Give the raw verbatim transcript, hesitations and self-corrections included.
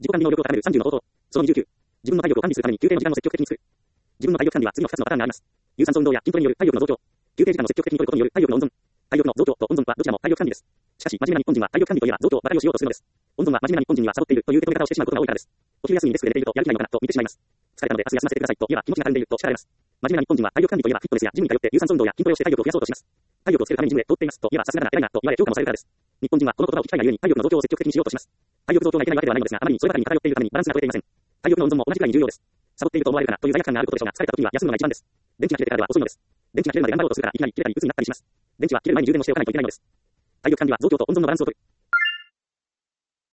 自己管理能力を高めるさんじゅうの方法。そのにじゅうきゅう。自分の体力を管理するために休憩の時間を積極的に作る。自分の体力管理は次のふたつのパターンがあります。有酸素運動や筋トレによる体力の増強。休憩時間を積極的に取ることによる体力の温存。体力の増強と温存はどちらも体力管理です。しかし、真面目な日本人は体力管理といえば増強ばかりをしようとするのです。温存は真面目な日本人にはサボっているという受け止め方をしてしまうことが多いからです。お昼休みにデスクで寝ているとやる気ないのかなと見てしまいます。疲れたので明日休ませてくださいと言えば気持ちがたるんでいると叱られます。真面目な日本人は体力管理といえばフィットネスやジムに通って有酸素運動や筋トレをして体力を増やそうとします。体力をつけるためにジムで通っていますと言えばさすがだな偉いなと言われ評価もされるからです。日本人はこの言葉を聞きたいがゆえに体力の増強を積極的にしようとします。体力増強がいけないわけではないのですが、あまりにそればかりに偏っているためにバランスが取れていません。体力の温存も同じくらいに重要です。サボっていると思われるかなという罪悪感があることでしょうが、疲れた時には休むのが一番です。電池が切れてからでは遅いのです。電池が切れるまで頑張ろうとするからいきなり切れたり鬱になったりします。電池は切れる前に充電をしておかないといけないのです。体力管理は増強と温存のバランスを取る。